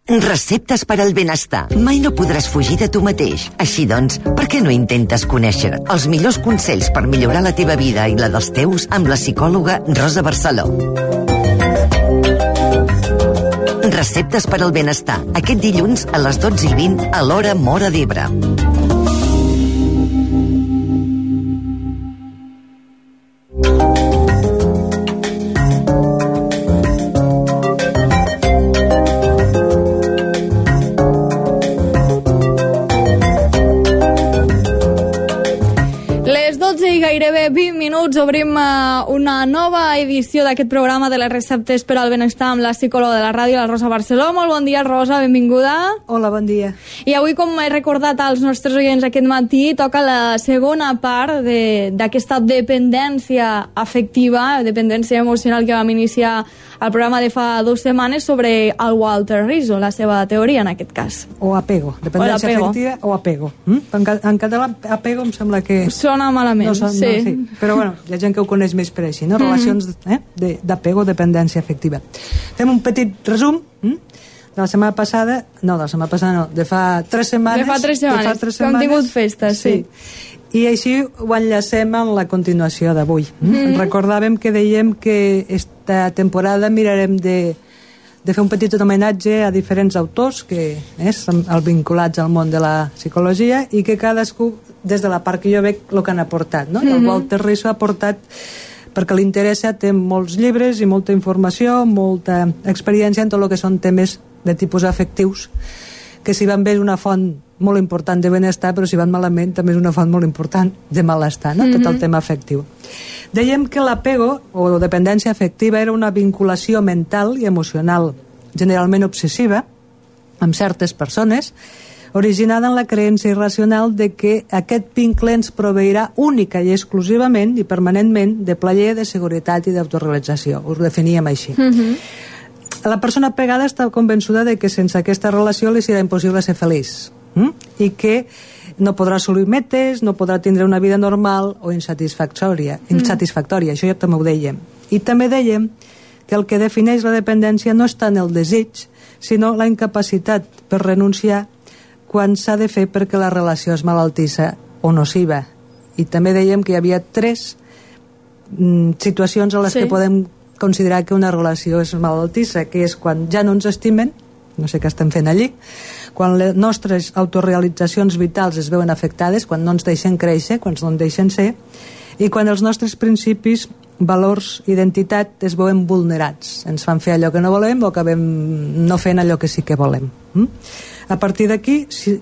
Receptes per al benestar. Mai no podràs fugir de tu mateix. Així doncs, per què no intentes conèixer els millors consells per millorar la teva vida i la dels teus amb la psicòloga Rosa Barceló? Receptes per al benestar. Aquest dilluns a les 12:20 a l'hora Móra d'Ebre. Gairebé 20 minuts obrim una nova edició d'aquest programa de les receptes per al benestar amb la psicòloga de la ràdio, la Rosa Barceló. Molt bon dia, Rosa, benvinguda. Hola, bon dia. I avui, com he recordat als nostres oients aquest matí, toca la segona part d'aquesta dependència afectiva, dependència emocional que vam iniciar al programa de fa 2 setmanes sobre el Walter Rizzo, la seva teoria en aquest cas. O apego, dependència afectiva o apego. En català apego em sembla que... Sona malament, sí. Però bueno, hi ha gent que ho coneix més per així, no? Relacions d'apego, dependència afectiva. Fem un petit resum de la setmana passada, de fa 3 setmanes. De fa 3 setmanes, que hem tingut festes, sí. I així ho enllacem amb la continuació d'avui. Recordàvem que dèiem que esta temporada mirarem de fer un petit homenatge a diferents autors que són vinculats al món de la psicologia i que cadascú, des de la part que jo veig, el que han aportat, no? El Walter Rizzo ha aportat, perquè li interessa, té molts llibres i molta informació, molta experiència en tot el que són temes de tipus afectius, que si van bé és una font molt important de benestar, però si van malament també és una font molt important de malestar, no? Tot el tema afectiu. Dèiem que l'apego o dependència afectiva era una vinculació mental i emocional, generalment obsessiva, amb certes persones, originada en la creença irracional de que aquest vincle ens proveirà única i exclusivament i permanentment de plaer, de seguretat i d'autorealització. Us definíem així. La persona apegada està convençuda de que sense aquesta relació li serà impossible ser feliç i que no podrà assolir metes, no podrà tindre una vida normal o insatisfactòria. Això ja també ho dèiem. I també dèiem que el que defineix la dependència no és tant el desig, sinó la incapacitat per renunciar quan s'ha de fer perquè la relació és malaltissa o nociva. I també dèiem que hi havia 3 situacions en les que podem considerar que una relació és malaltissa, que és quan ja no ens estimen, no sé què estem fent allí, quan les nostres autorealitzacions vitals es veuen afectades, quan no ens deixen créixer, quan no ens deixen ser, i quan els nostres principis, valors, identitat es veuen vulnerats. Ens fan fer allò que no volem o acabem no fent allò que sí que volem. A partir d'aquí,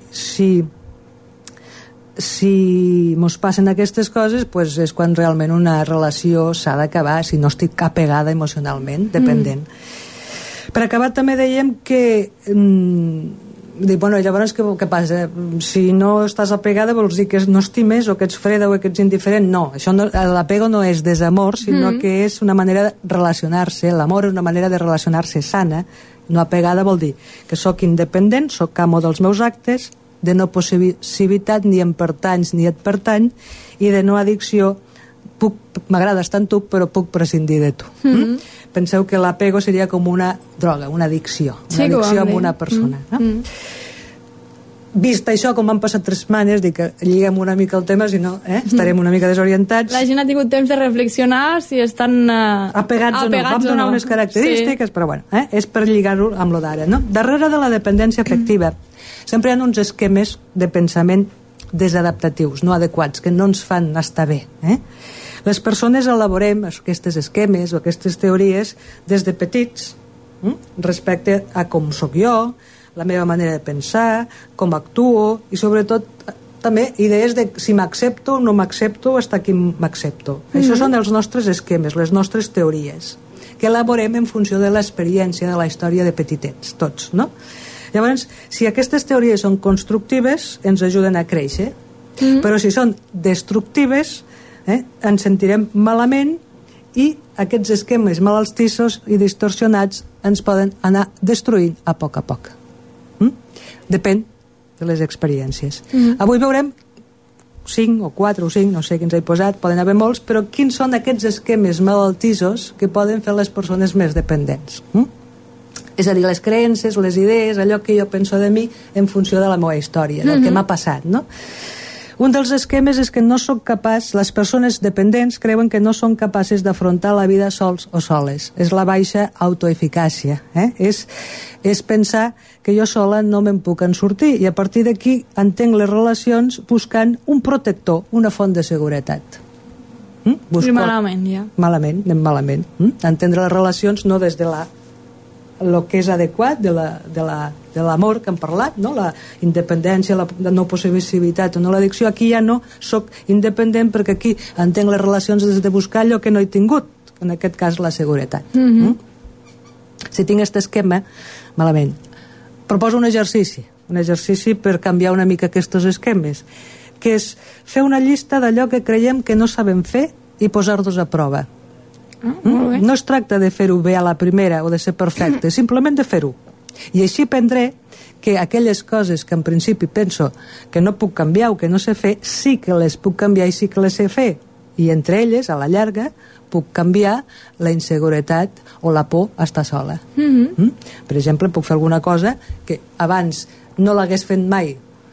si mos passen aquestes coses, pues és quan realment una relació s'ha d'acabar, si no estic apegada emocionalment, dependent. Per acabar també dèiem que llavors què passa? Si no estàs apegada vols dir que no estimes o que ets freda o que ets indiferent? No, l'apego no és desamor, sinó que és una manera de relacionar-se. L'amor és una manera de relacionar-se sana. No apegada vol dir que sóc independent, sóc amo dels meus actes, de no possessivitat, ni em pertanys ni et pertany, i de no addicció, m'agrades tant tu però puc prescindir de tu. Penseu que l'apego seria com una droga, una addicció, una addicció amb una persona. Vist això, com han passat 3 setmanes, dic que lliguem una mica el tema, si no estarem una mica desorientats. La gent ha tingut temps de reflexionar si estan apegats o no. Vam donar unes característiques, però bueno, és per lligar-ho amb lo d'ara, no? Darrere de la dependència afectiva sempre hi ha uns esquemes de pensament desadaptatius, no adequats, que no ens fan estar bé. Les persones elaborem aquests esquemes o aquestes teories des de petits respecte a com sóc jo, la meva manera de pensar, com actuo i sobretot també idees de si m'accepto o no m'accepto o hasta aquí m'accepto. Això són els nostres esquemes, les nostres teories, que elaborem en funció de l'experiència de la història de petitets, tots, no? Llavors, si aquestes teories són constructives, ens ajuden a créixer, però si són destructives, ens sentirem malament i aquests esquemes malaltissos i distorsionats ens poden anar destruint a poc. Depèn de les experiències. Avui veurem 5 o 4 o 5, no sé quins he posat, poden haver molts, però quins són aquests esquemes malaltissos que poden fer les persones més dependents. És a dir, les creences, les idees, allò que jo penso de mi en funció de la meva història, del que m'ha passat, no? Un dels esquemes és que no sóc capaç, les persones dependents creuen que no són capaces d'afrontar la vida sols o soles. És la baixa autoeficàcia. És pensar que jo sola no me'n puc en sortir, i a partir d'aquí entenc les relacions buscant un protector, una font de seguretat. I malament, ja. Malament, anem malament. Entendre les relacions no des de el que és adequat de l'amor que hem parlat, no? La independència, la no possessivitat o no l'addicció. Aquí ja no soc independent perquè aquí entenc les relacions des de buscar allò que no he tingut, en aquest cas la seguretat. Si tinc aquest esquema, malament. Proposo un exercici per canviar una mica aquests esquemes, que és fer una llista d'allò que creiem que no sabem fer i posar-nos a prova. No es tracta de fer-ho bé a la primera o de ser perfecte, simplement de fer-ho. I així aprendré que aquelles coses que en principi penso que no puc canviar o que no sé fer, sí que les puc canviar i sí que les sé fer. I entre elles, a la llarga, puc canviar la inseguretat o la por a estar sola. Per exemple, puc fer alguna cosa que abans no l'hagués fet mai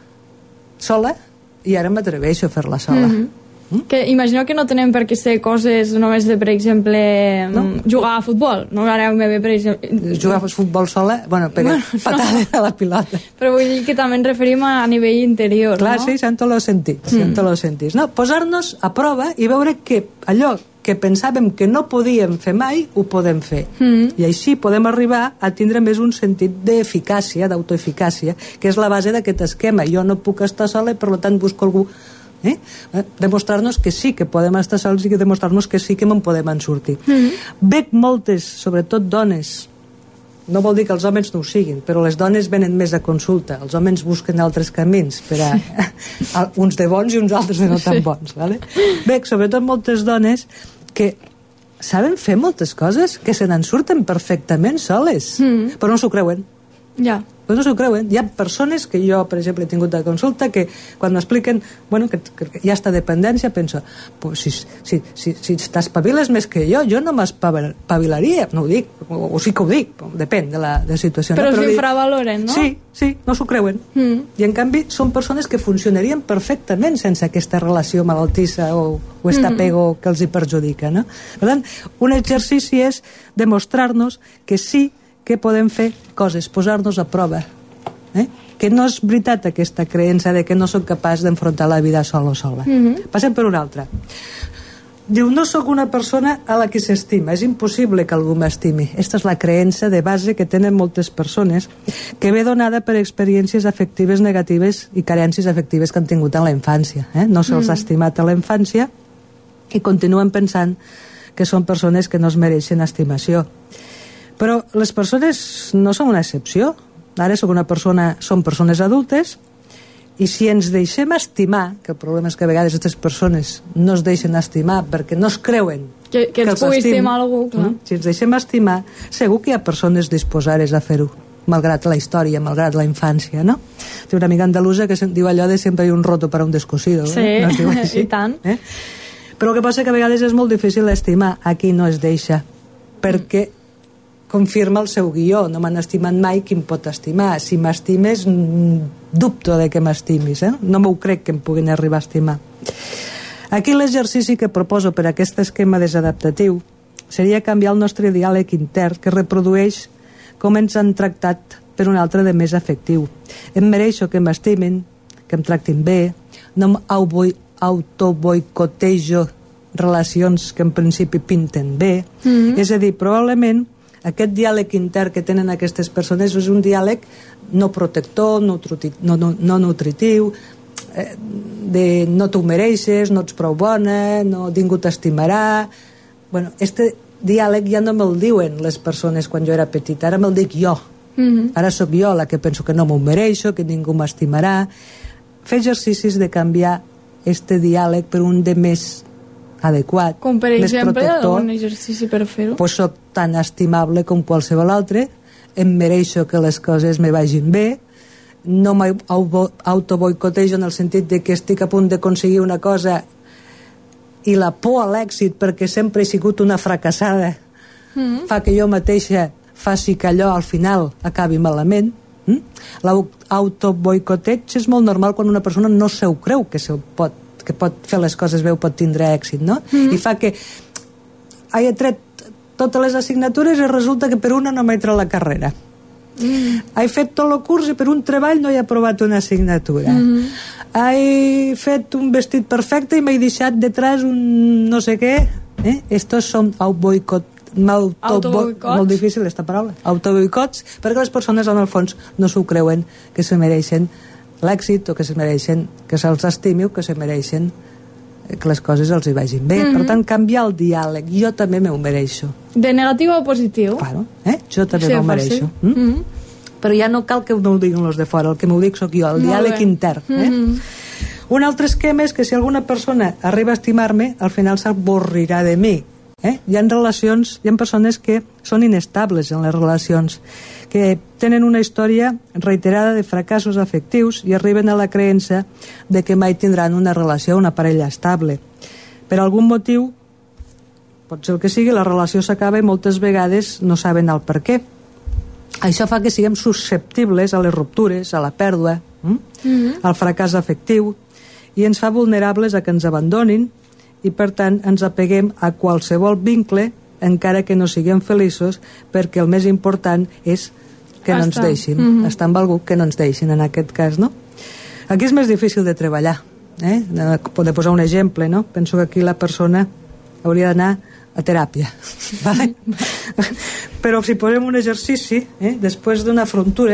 sola i ara m'atreveixo a fer-la sola. Que imagino que no tenen per què ser coses només de, per exemple, jugar a futbol. No, ara me ve, per exemple... Jugar a futbol sola, pegar patades a la pilota. Però vull dir que també ens referim a nivell interior, clar, no? Sí, en tots els sentits. No, posar-nos a prova i veure que allò que pensàvem que no podíem fer mai, ho podem fer. I així podem arribar a tindre més un sentit d'eficàcia, d'autoeficàcia, que és la base d'aquest esquema. Jo no puc estar sola i per tant busco algú. Demostrar-nos que sí que podem estar sols i demostrar-nos que sí que me'n podem en sortir. Veig moltes, sobretot dones, no vol dir que els homes no ho siguin, però les dones venen més a consulta, els homes busquen altres camins per a uns de bons i uns altres de no tan bons, vale? Veig sobretot moltes dones que saben fer moltes coses, que se n'en surten perfectament soles, però no s'ho creuen. Ja. Però no s'ho creuen. Hi ha persones que jo, per exemple, he tingut de consulta que quan m'expliquen que hi ha esta dependència, penso, pues, si t'espaviles més que jo no m'espavilaria. No ho dic, o sí que ho dic, depèn de la situació. Però s'infravaloren, no? Sí, no s'ho creuen. I en canvi són persones que funcionarien perfectament sense aquesta relació malaltissa o aquest apego que els hi perjudica, no? Per tant, un exercici és demostrar-nos que sí que podem fer coses, posar-nos a prova. Que no és veritat aquesta creença de que no soc capaç d'enfrontar la vida sol o sola. Passem per una altra. Diu, no sóc una persona a la que s'estima, és impossible que algú m'estimi. Aquesta és la creença de base que tenen moltes persones, que ve donada per experiències afectives negatives i carències afectives que han tingut en la infància. No se'ls ha estimat a la infància i continuen pensant que són persones que no es mereixen estimació. Però les persones no són una excepció. Ara són persones adultes i si ens deixem estimar, que el problema és que a vegades aquestes persones no es deixen estimar perquè no es creuen que els pugui estimar algú, clar. Si ens deixem estimar, segur que hi ha persones disposades a fer-ho, malgrat la història, malgrat la infància, no? Té una amiga andalusa que diu allò de sempre hay un roto para un descosido. Sí, no es diu així? I tant. Però el que passa que a vegades és molt difícil estimar. Aquí no es deixa, perquè confirma el seu guió, no m'han estimat mai, qui em pot estimar? Si m'estimes, dubto de que m'estimis, no m'ho crec que em puguin arribar a estimar. Aquí l'exercici que proposo per aquest esquema desadaptatiu seria canviar el nostre diàleg intern que reprodueix com ens han tractat per un altre de més afectiu. Em mereixo que m'estimin, que em tractin bé, no m'autoboicotejo relacions que en principi pinten bé. És a dir, probablement aquest diàleg intern que tenen aquestes persones és un diàleg no protector, no nutritiu, de no t'ho mereixes, no ets prou bona, ningú t'estimarà. Este diàleg ja no me'l diuen les persones quan jo era petita, ara me'l dic jo. Ara sóc jo la que penso que no m'ho mereixo, que ningú m'estimarà. Fer exercicis de canviar este diàleg per un de més adequat, com per més exemple protector. un exercici per fer-ho? Pues soc tan estimable com qualsevol altre, em mereixo que les coses me vagin bé, no m'autoboicotejo en el sentit de que estic a punt d'aconseguir una cosa i la por a l'èxit perquè sempre he sigut una fracassada fa que jo mateixa faci que allò al final acabi malament. L'autoboicoteig és molt normal quan una persona no s'ho creu que pot fer les coses bé o pot tindre èxit, no? I fa que he tret totes les assignatures i resulta que per una no m'he tret la carrera. He fet tot el curs i per un treball no he aprovat una assignatura. He fet un vestit perfecte i m'he deixat detrás un no sé què. Estos són molt difícil esta paraula, autoboicots, perquè les persones en el fons no s'ho creuen que se mereixen l'èxit o que se mereixen que se'ls estimi o que se mereixen que les coses els hi vagin bé. Per tant, canviar el diàleg. Jo també m'ho mereixo. De negatiu a positiu. Claro, jo també m'ho mereixo. Però ja no cal que m'ho diguin els de fora, el que m'ho dic sóc jo, el diàleg intern. Un altre esquema és que si alguna persona arriba a estimar-me, al final s'avorrirà de mi. Hi ha relacions, hi ha persones que són inestables en les relacions, que tenen una història reiterada de fracassos afectius i arriben a la creença de que mai tindran una relació, una parella estable. Per algun motiu, pot ser el que sigui, la relació s'acaba i moltes vegades no saben el per què. Això fa que siguem susceptibles a les ruptures, a la pèrdua, al fracàs afectiu, i ens fa vulnerables a que ens abandonin, i per tant ens apeguem a qualsevol vincle encara que no siguem feliços, perquè el més important és que no ens deixin, estar amb algú que no ens deixin en aquest cas, no? Aquí és més difícil de treballar, de posar un exemple, no? Penso que aquí la persona hauria d'anar a teràpia, vale? Però si posem un exercici, després d'una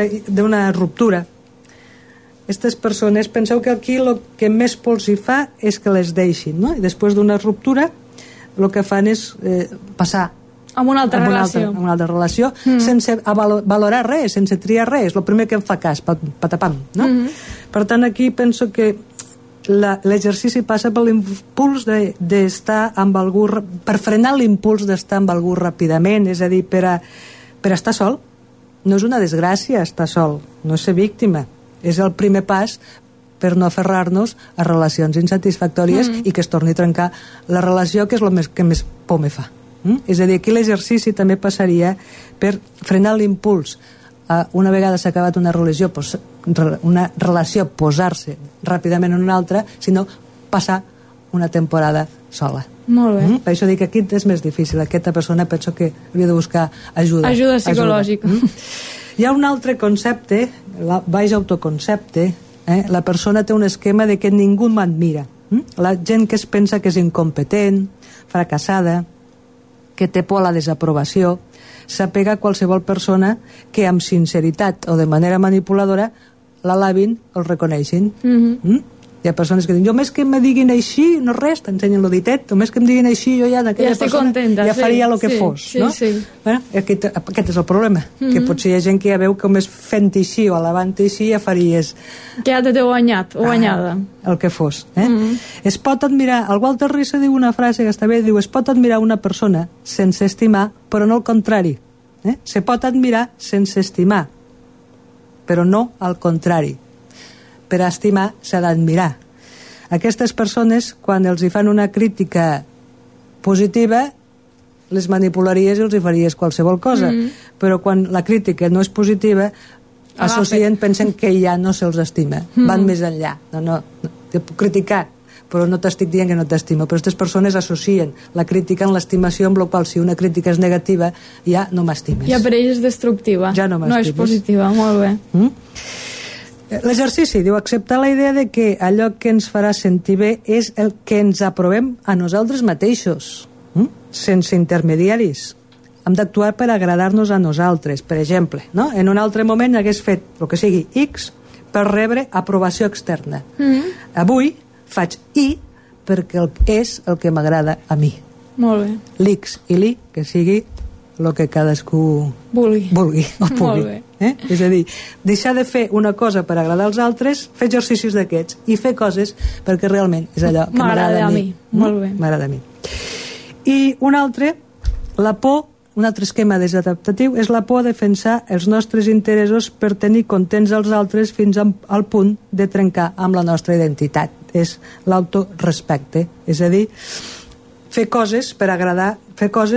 ruptura, aquestes persones, penseu que aquí el que més pols hi fa és que les deixin, no? I després d'una ruptura el que fan és passar a una altra relació, sense valorar res, sense triar res, el primer que em fa cas, patapam, no? Per tant, aquí penso que l'exercici passa per l'impuls d'estar amb algú, per frenar l'impuls d'estar amb algú ràpidament, és a dir, per estar sol. No és una desgràcia estar sol, no és ser víctima, és el primer pas per no aferrar-nos a relacions insatisfactòries i que es torni a trencar la relació, que és el que més por me fa. És a dir, aquí l'exercici també passaria per frenar l'impuls. Una vegada s'ha acabat una relació, posar-se ràpidament en una altra, sinó passar una temporada sola. Molt bé. Per això dic que aquí és més difícil. Aquesta persona penso que hauria de buscar ajuda. Ajuda psicològica. Hi ha un altre concepte, el baix autoconcepte. La persona té un esquema de que ningú m'admira. La gent que es pensa que és incompetent, fracassada, que té por a la desaprovació, s'apega a qualsevol persona que amb sinceritat o de manera manipuladora l'alabin o el reconeixin. Hi ha persones que diuen, jo més que me diguin així, no res, t'ensenyen el ditet, o més que em diguin així, jo ja d'aquella persona contenta, ja faria el que fos. No? Bueno, aquest és el problema, que potser hi ha gent que ja veu que només fent així o alabant així ja faries... Que ja t'he guanyat o guanyada. El que fos. Es pot admirar, el Walter Rizzo diu una frase que està bé, diu, es pot admirar una persona sense estimar, però no el contrari. Se pot admirar sense estimar, però no al contrari. Per estimar s'ha d'admirar. Aquestes persones, quan els hi fan una crítica positiva, les manipularies i els hi faries qualsevol cosa. Però quan la crítica no és positiva, associen, pensen que ja no se'ls estima. Van més enllà. No, te puc criticar, però no t'estic dient que no t'estimo. Però aquestes persones associen la crítica amb l'estimació, amb la qual si una crítica és negativa, ja no m'estimes. Ja per ells és destructiva. Ja no m'estimes. No és positiva, molt bé. L'exercici diu acceptar la idea de que allò que ens farà sentir bé és el que ens aprovem a nosaltres mateixos, sense intermediaris. Hem d'actuar per agradar-nos a nosaltres. Per exemple, no? En un altre moment hagués fet el que sigui X per rebre aprovació externa. Avui faig Y perquè és el que m'agrada a mi. Molt bé. L'X i l'Y, que sigui el que cadascú vulgui o pugui. És a dir, deixar de fer una cosa per agradar als altres, fer exercicis d'aquests i fer coses perquè realment és allò que m'agrada a mi. Molt bé. M'agrada a mi. I un altre, la por, un altre esquema desadaptatiu és la por a defensar els nostres interessos per tenir contents els altres fins al punt de trencar amb la nostra identitat. És l'autorespecte, és a dir, fer coses per agradar, fer coses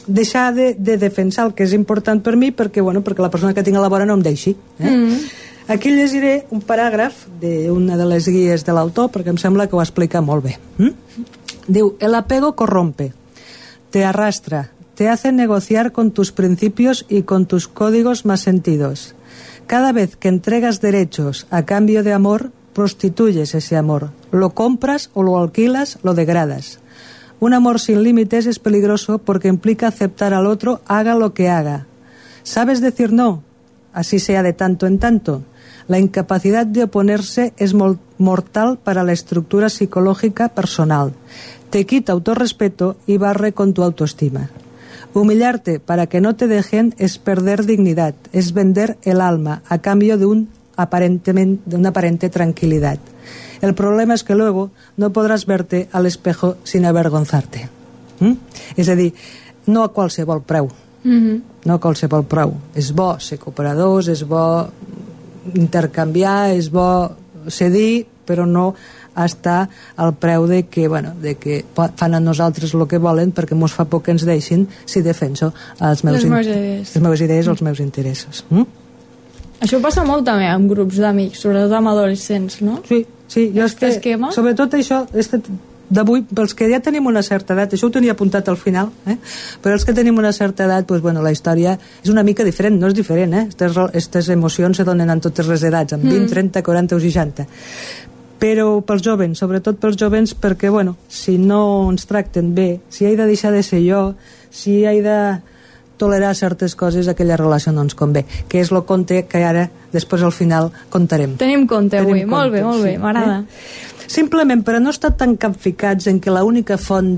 deixar de defensar el que és important per mi perquè la persona que tinc a la vora no em deixi. Aquí llegiré un paràgraf d'una de les guies de l'autor perquè em sembla que ho explica molt bé. Diu: el apego corrompe, te arrastra, te hace negociar con tus principios y con tus códigos más sentidos. Cada vez que entregas derechos a cambio de amor, prostituyes ese amor. Lo compras o lo alquilas, lo degradas. Un amor sin límites es peligroso porque implica aceptar al otro, haga lo que haga. ¿Sabes decir no? Así sea de tanto en tanto. La incapacidad de oponerse es mortal para la estructura psicológica personal. Te quita autorrespeto y barre con tu autoestima. Humillarte para que no te dejen es perder dignidad, es vender el alma a cambio de una aparente tranquilidad. El problema es que luego no podrás verte al espejo sin avergonzarte. És a dir, no a qualsevol preu. No a qualsevol preu. És bo ser cooperadors, és bo intercanviar, és bo cedir, però no estar al preu de que fan a nosaltres el que volen perquè mos fa por que ens deixin si defenso les meves idees o els meus interessos. Això passa molt també amb grups d'amics, sobretot amb adolescents, no? Sí, jo és que, sobretot això, d'avui, pels que ja tenim una certa edat, això ho tenia apuntat al final, però els que tenim una certa edat, la història és una mica diferent, no és diferent, aquestes emocions se donen en totes les edats, amb 20, 30, 40 o 60. Però pels jovens, sobretot pels jovens, perquè, si no ens tracten bé, si he de deixar de ser jo, si he de tolerar certes coses, aquella relació no ens convé, que és el conte que ara, després al final, contarem. Tenim conte avui, molt bé, m'agrada. Simplement per a no estar tan capficats en que l'única font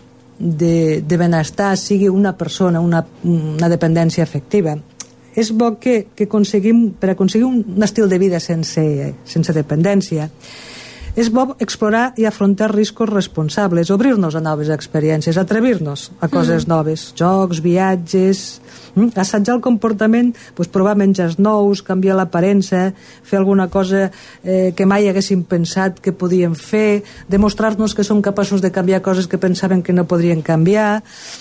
de benestar sigui una persona, una dependència afectiva, és bo que aconseguim, per aconseguir un estil de vida sense dependència, és bo explorar i afrontar riscos responsables, obrir-nos a noves experiències, atrevir-nos a coses noves, jocs, viatges, assajar el comportament, provar menjars nous, canviar l'aparença, fer alguna cosa que mai haguéssim pensat que podíem fer, demostrar-nos que som capaços de canviar coses que pensaven que no podrien canviar.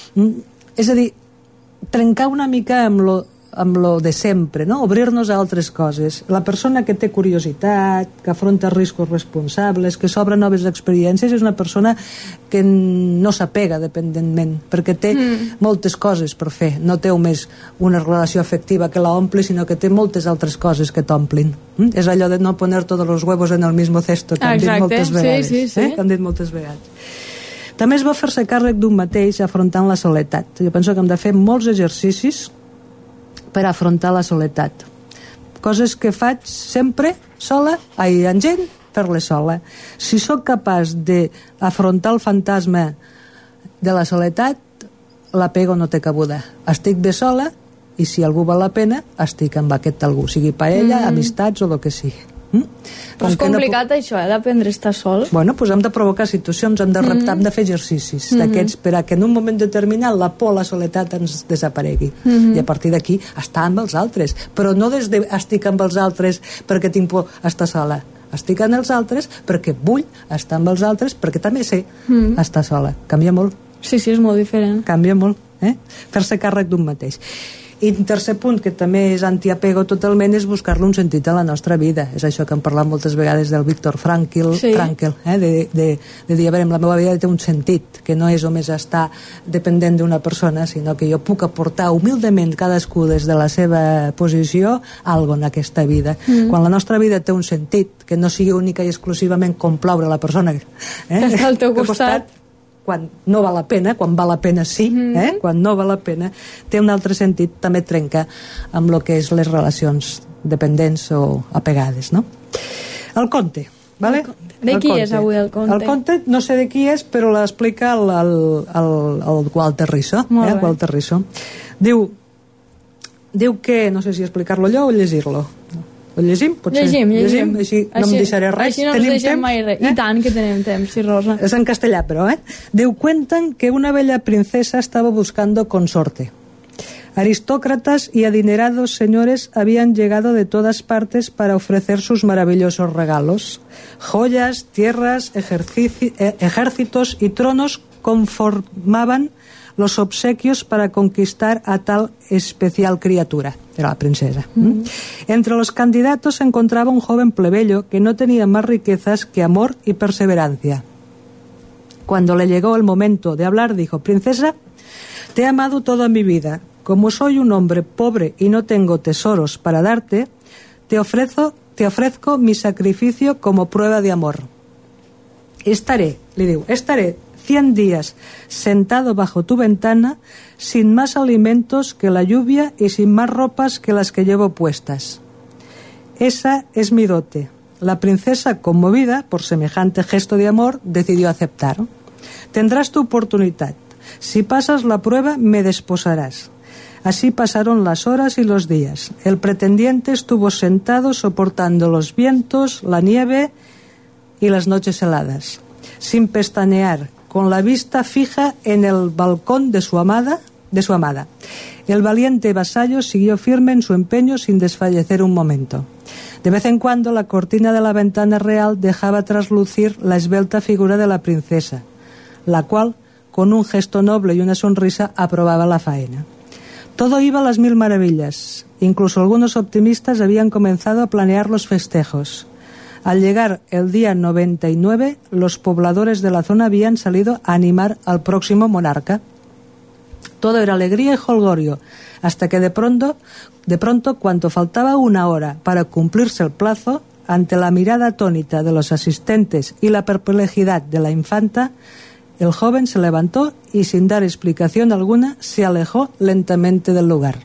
És a dir, trencar una mica amb lo de sempre, no? Obrir-nos a altres coses. La persona que té curiositat, que afronta riscos responsables, que s'obre noves experiències, és una persona que no s'apega dependentment, perquè té moltes coses per fer. No té només una relació afectiva que la ompli, sinó que té moltes altres coses que t'omplin. És allò de no poner tots els huevos en el mismo cesto, que han dit moltes vegades. Sí. Que han dit moltes vegades. També és bo fer-se càrrec d'un mateix afrontant la soledat. Jo penso que hem de fer molts exercicis per afrontar la soledat. Coses que faig sempre sola, amb gent, fer-les sola. Si sóc capaç d'afrontar el fantasma de la soledat, l'apego no té cabuda. Estic bé sola i si algú val la pena, estic amb aquest algú, sigui parella, amistats o el que sigui. Però és complicat això, d'aprendre a estar sol. Doncs hem de provocar situacions, hem de reptar, hem de fer exercicis d'aquests per a que en un moment determinat la por a la soledat ens desaparegui. I a partir d'aquí estar amb els altres, però no des de estic amb els altres perquè tinc por a estar sola. Estic amb els altres perquè vull estar amb els altres perquè també sé estar sola. Canvia molt. Sí, és molt diferent. Canvia molt, fer-se càrrec d'un mateix. I un tercer punt, que també és antiapego totalment, és buscar-li un sentit a la nostra vida. És això que hem parlat moltes vegades del Viktor Frankl, de dir, a veure, la meva vida té un sentit, que no és només estar dependent d'una persona, sinó que jo puc aportar humilment cadascú des de la seva posició algo en aquesta vida. Quan la nostra vida té un sentit, que no sigui única i exclusivament complaure la persona que està al teu costat, quan no val la pena, quan val la pena sí, quan no val la pena, té un altre sentit, també trenca amb el que és les relacions dependents o apegades, no? El conte, ¿vale? De qui és avui el conte? El conte no sé de qui és, però l'explica el Walter Risso. Walter Risso. Diu que, no sé si explicar-lo allò o llegir-lo. Ho llegim? Llegim. Així no em deixaré res. Així no ens deixem mai res. I tant que tenim temps, sí, Rosa. És en castellà, però, Diu, cuentan que una bella princesa estaba buscando consorte. Aristócratas y adinerados señores habían llegado de todas partes para ofrecer sus maravillosos regalos. Joyas, tierras, ejércitos y tronos conformaban los obsequios para conquistar a tal especial criatura. Era la princesa. Entre los candidatos se encontraba un joven plebeyo que no tenía más riquezas que amor y perseverancia. Cuando le llegó el momento de hablar, dijo: princesa, te he amado toda mi vida. Como soy un hombre pobre y no tengo tesoros para darte, te ofrezco mi sacrificio como prueba de amor. Estaré 100 días sentado bajo tu ventana, sin más alimentos que la lluvia y sin más ropas que las que llevo puestas. Esa es mi dote. La princesa, conmovida por semejante gesto de amor, decidió aceptar. Tendrás tu oportunidad. Si pasas la prueba, me desposarás. Así pasaron las horas y los días. El pretendiente estuvo sentado soportando los vientos, la nieve y las noches heladas, sin pestañear, con la vista fija en el balcón de su amada. El valiente vasallo siguió firme en su empeño sin desfallecer un momento. De vez en cuando la cortina de la ventana real dejaba traslucir la esbelta figura de la princesa, la cual, con un gesto noble y una sonrisa, aprobaba la faena. Todo iba a las mil maravillas. Incluso algunos optimistas habían comenzado a planear los festejos. Al llegar el día 99, los pobladores de la zona habían salido a animar al próximo monarca. Todo era alegría y jolgorio, hasta que de pronto, cuando faltaba una hora para cumplirse el plazo, ante la mirada atónita de los asistentes y la perplejidad de la infanta, el joven se levantó y, sin dar explicación alguna, se alejó lentamente del lugar.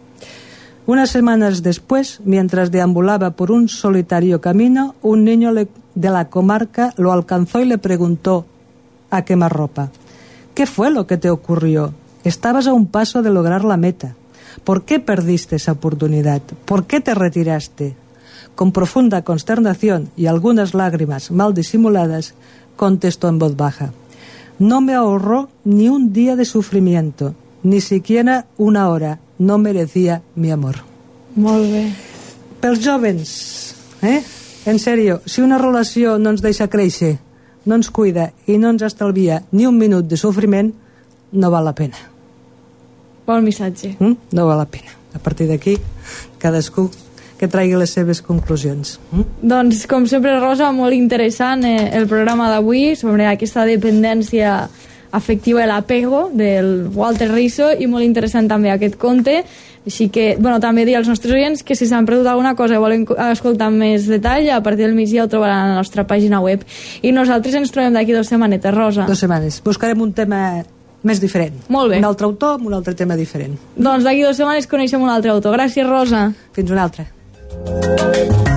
Unas semanas después, mientras deambulaba por un solitario camino, un niño de la comarca lo alcanzó y le preguntó a quemarropa: ¿qué fue lo que te ocurrió? Estabas a un paso de lograr la meta. ¿Por qué perdiste esa oportunidad? ¿Por qué te retiraste? Con profunda consternación y algunas lágrimas mal disimuladas, contestó en voz baja: no me ahorró ni un día de sufrimiento, ni siquiera una hora. No merecía mi amor. Molt bé. Pels jovens, en sèrio, si una relació no ens deixa créixer, no ens cuida i no ens estalvia ni un minut de sofriment, no val la pena. Bon missatge. No val la pena. A partir d'aquí, cadascú que traigui les seves conclusions. Doncs, com sempre, Rosa, molt interessant el programa d'avui sobre aquesta dependència afectiva, l'apego del Walter Rizzo, i molt interessant també aquest conte. Així que, també dir als nostres oients que si s'han perdut alguna cosa i volen escoltar més detall, a partir del migdia ho trobaran a la nostra pàgina web. I nosaltres ens trobem d'aquí 2 setmanetes, Rosa. 2 setmanes. Buscarem un tema més diferent. Molt bé. Un altre autor amb un altre tema diferent. Doncs d'aquí 2 setmanes coneixem un altre autor. Gràcies, Rosa. Fins una altra.